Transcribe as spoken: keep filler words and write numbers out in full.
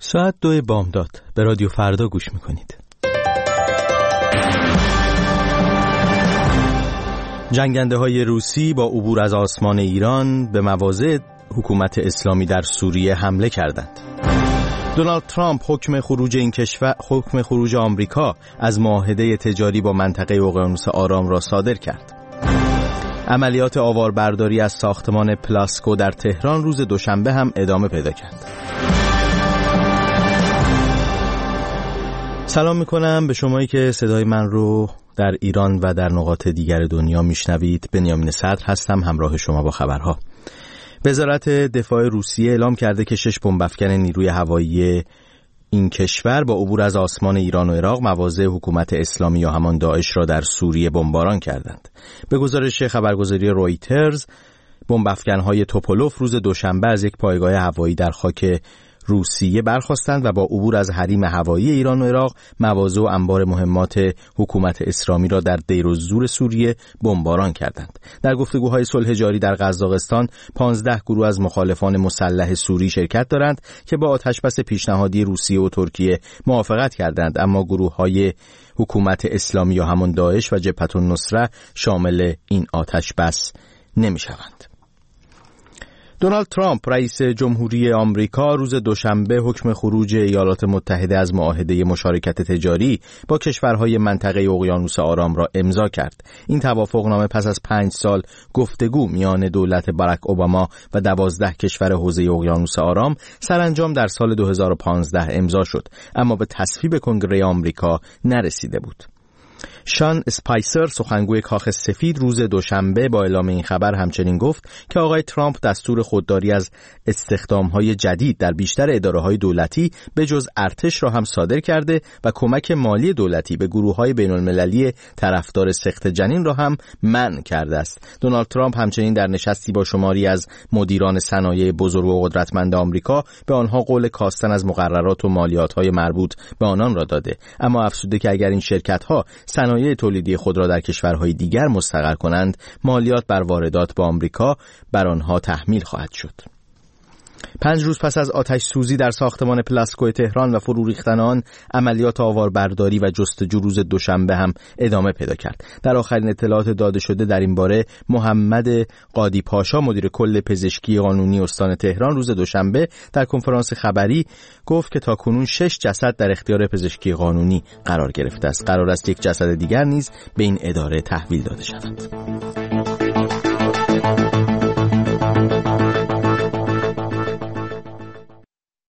ساعت دو بامداد به رادیو فردا گوش میکنید. جنگنده های روسی با عبور از آسمان ایران به مواضع حکومت اسلامی در سوریه حمله کردند. دونالد ترامپ حکم خروج این کشور حکم خروج آمریکا از معاهده تجاری با منطقه اقیانوس آرام را صادر کرد. عملیات آواربرداری از ساختمان پلاسکو در تهران روز دوشنبه هم ادامه پیدا کرد. سلام میکنم به شمایی که صدای من رو در ایران و در نقاط دیگر دنیا میشنوید. بنیامین صدر هستم، همراه شما با خبرها. وزارت دفاع روسیه اعلام کرده که شش بمب افکن نیروی هوایی این کشور با عبور از آسمان ایران و عراق مواضع حکومت اسلامی یا همان داعش را در سوریه بمباران کردند. به گزارش خبرگزاری رویترز، بمب افکن‌های توپولوف روز دوشنبه از یک پایگاه هوایی در خاک روسیه برخاستند و با عبور از حریم هوایی ایران و عراق مواضع و انبار مهمات حکومت اسلامی را در دیر الزور سوریه بمباران کردند. در گفتگوهای صلح جاری در قزاقستان پانزده گروه از مخالفان مسلح سوری شرکت دارند که با آتشبس پیشنهادی روسیه و ترکیه موافقت کردند، اما گروه‌های حکومت اسلامی یا همان داعش و جبهة النصره شامل این آتشبس نمی‌شوند. دونالد ترامپ رئیس جمهوری آمریکا روز دوشنبه حکم خروج ایالات متحده از معاهده مشارکت تجاری با کشورهای منطقه اقیانوس آرام را امضا کرد. این توافقنامه پس از پنج سال گفتگو میان دولت باراک اوباما و دوازده کشور حوزه اقیانوس آرام سرانجام در سال دو هزار و پانزده امضا شد، اما به تصویب کنگره آمریکا نرسیده بود. شان اسپایسر، سخنگوی کاخ سفید، روز دوشنبه با اعلام این خبر همچنین گفت که آقای ترامپ دستور خودداری از استخدام‌های جدید در بیشتر اداره‌های دولتی به جز ارتش را هم صادر کرده و کمک مالی دولتی به گروه‌های بین‌المللی طرفدار سقط جنین را هم منع کرده است. دونالد ترامپ همچنین در نشستی با شماری از مدیران صنایع بزرگ و قدرتمند آمریکا به آنها قول کاستن از مقررات و مالیات‌های مربوط به آنان را داده، اما افزوده که اگر این شرکت‌ها صنایع تولیدی خود را در کشورهای دیگر مستقر کنند، مالیات بر واردات به آمریکا بر آنها تحمیل خواهد شد. پنج روز پس از آتش سوزی در ساختمان پلاسکو تهران و فرو ریختن آن، عملیات آواربرداری و جستجو روز دوشنبه هم ادامه پیدا کرد. در آخرین اطلاعات داده شده در این باره، محمد قادی پاشا، مدیر کل پزشکی قانونی استان تهران، روز دوشنبه در کنفرانس خبری گفت که تاکنون شش جسد در اختیار پزشکی قانونی قرار گرفته است. قرار است یک جسد دیگر نیز به این اداره تحویل داده شود.